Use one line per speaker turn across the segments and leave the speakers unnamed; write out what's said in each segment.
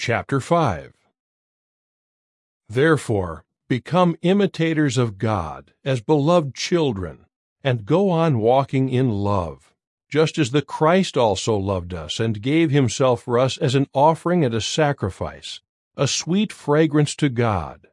chapter 5. Therefore, become imitators of God as beloved children, and go on walking in love, just as the Christ also loved us and gave himself for us as an offering and a sacrifice, a sweet fragrance to God.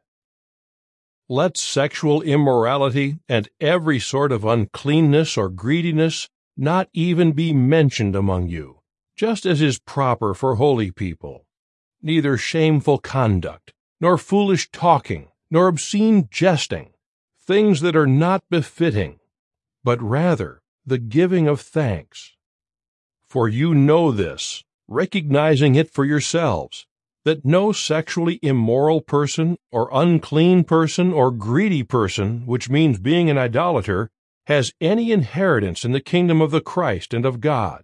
Let sexual immorality and every sort of uncleanness or greediness not even be mentioned among you, just as is proper for holy people. Neither shameful conduct, nor foolish talking, nor obscene jesting, things that are not befitting, but rather the giving of thanks. For you know this, recognizing it for yourselves, that no sexually immoral person, or unclean person, or greedy person, which means being an idolater, has any inheritance in the kingdom of the Christ and of God.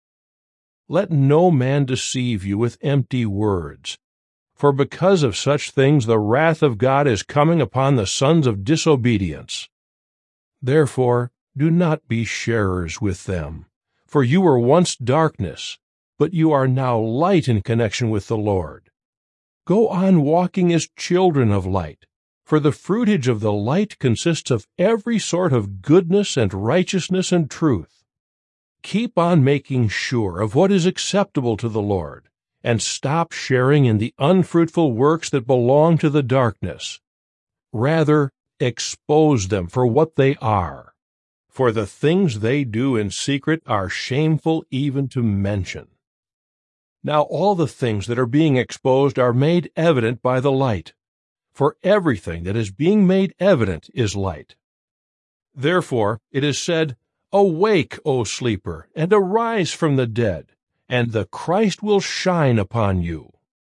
Let no man deceive you with empty words, for because of such things the wrath of God is coming upon the sons of disobedience. Therefore, do not be sharers with them, for you were once darkness, but you are now light in connection with the Lord. Go on walking as children of light, for the fruitage of the light consists of every sort of goodness and righteousness and truth. Keep on making sure of what is acceptable to the Lord, and stop sharing in the unfruitful works that belong to the darkness. Rather, expose them for what they are. For the things they do in secret are shameful even to mention. Now all the things that are being exposed are made evident by the light, for everything that is being made evident is light. Therefore it is said, Awake, O sleeper, and arise from the dead, and the Christ will shine upon you.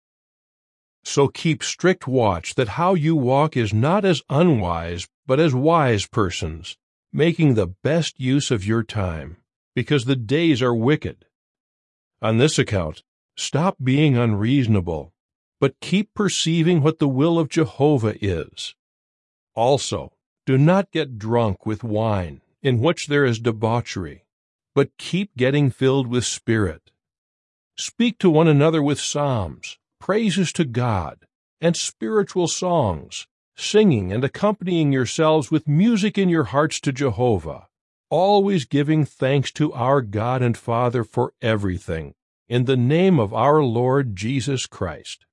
So keep strict watch that how you walk is not as unwise, but as wise persons, making the best use of your time, because the days are wicked. On this account, stop being unreasonable, but keep perceiving what the will of Jehovah is. Also, do not get drunk with wine, in which there is debauchery, but keep getting filled with Spirit. Speak to one another with psalms, praises to God, and spiritual songs, singing and accompanying yourselves with music in your hearts to Jehovah, always giving thanks to our God and Father for everything, in the name of our Lord Jesus Christ.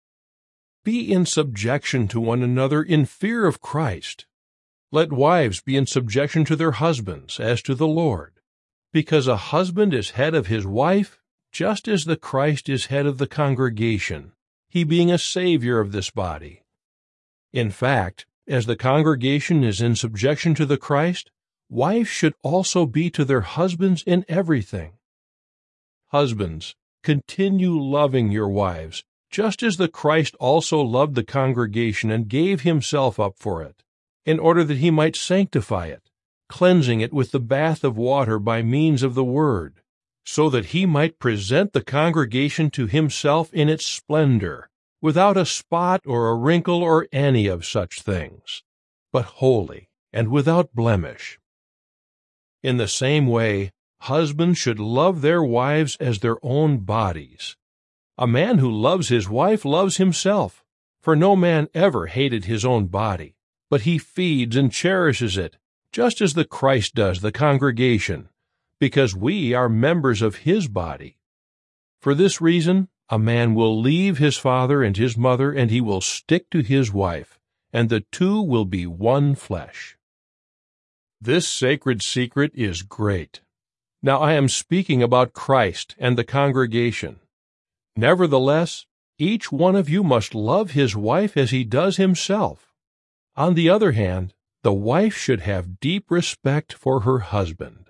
Be in subjection to one another in fear of Christ. Let wives be in subjection to their husbands as to the Lord, because a husband is head of his wife, just as the Christ is head of the congregation, he being a Savior of this body. In fact, as the congregation is in subjection to the Christ, wives should also be to their husbands in everything. Husbands, continue loving your wives, just as the Christ also loved the congregation and gave himself up for it, in order that he might sanctify it, cleansing it with the bath of water by means of the word, so that he might present the congregation to himself in its splendor, without a spot or a wrinkle or any of such things, but holy and without blemish. In the same way, husbands should love their wives as their own bodies. A man who loves his wife loves himself, for no man ever hated his own body, but he feeds and cherishes it, just as the Christ does the congregation, because we are members of his body. For this reason, a man will leave his father and his mother, and he will stick to his wife, and the two will be one flesh. This sacred secret is great. Now I am speaking about Christ and the congregation. Nevertheless, each one of you must love his wife as he does himself. On the other hand, the wife should have deep respect for her husband.